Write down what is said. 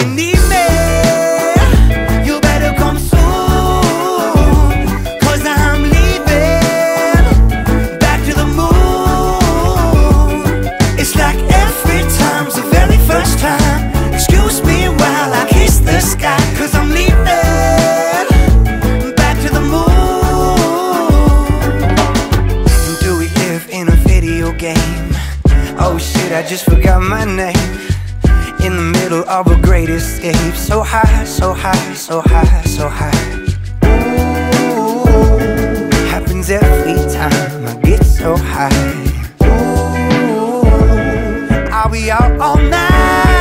you need me, you better come soon, 'cause I'm leaving back to the moon. It's like every time's the very first time. Excuse me while I kiss the sky, 'cause I'm leaving back to the moon. Do we live in a video game? Oh shit, I just forgot my name. In the middle of a great escape. So high, so high, so high, so high. Ooh, happens every time I get so high. Ooh, I'll be out all night.